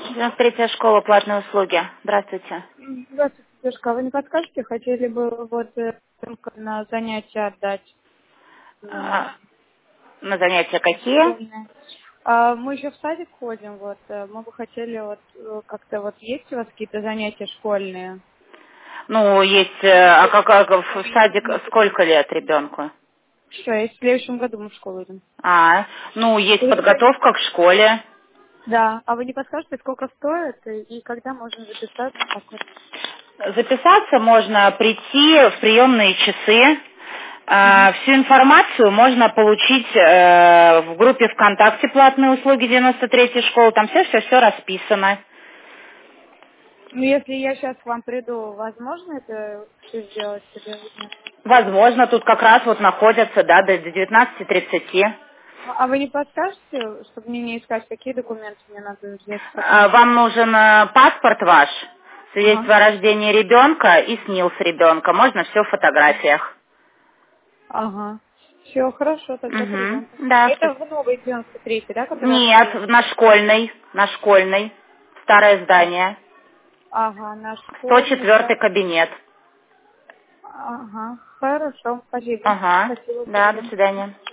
93-я школа, платные услуги. Здравствуйте. Здравствуйте, девушка. Вы не подскажете, хотели бы вот ребенка на занятия отдать? На На занятия какие? школьные. Мы еще в садик ходим, вот. Мы бы хотели вот как-то вот есть у вас какие-то занятия школьные? Ну, есть, как в садик, сколько лет ребенку? Что, в следующем году мы в школу идем. Ну, есть И подготовка к школе. Да. А вы не подскажете, сколько стоит и когда можно записаться? Записаться можно прийти в приемные часы. Мгм. Всю информацию можно получить в группе ВКонтакте «Платные услуги 93-й школы». Там все расписано. Ну, если я сейчас к вам приду, возможно это все сделать или нет? Возможно, тут как раз вот находятся, да, до 19:30. А вы не подскажете, чтобы мне не искать, какие документы мне надо взять с собой? Вам нужен паспорт ваш, Ага. свидетельство о рождении ребенка и СНИЛС ребенка. Можно все в фотографиях. Ага. Все, хорошо, тогда Угу. придем. Да. Это в новый 93-й, да, который Нет, открылся? на школьной. Старое здание. Ага, на школьный, 104-й кабинет. Ага, хорошо, спасибо. Ага. Спасибо, Да, до придем. свидания.